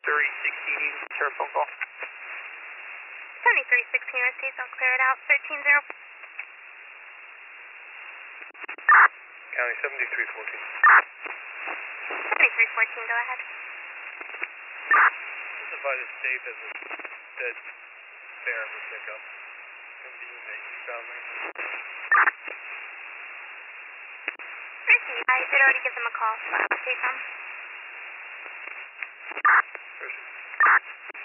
Sure, phone call. 7316 received, I'll clear it out. 13-0. County 7314. 7314, go ahead. Specify the state as a dead bear for pickup. Convene that you found me. Received. I did already give them a call, so I'll update them. Received.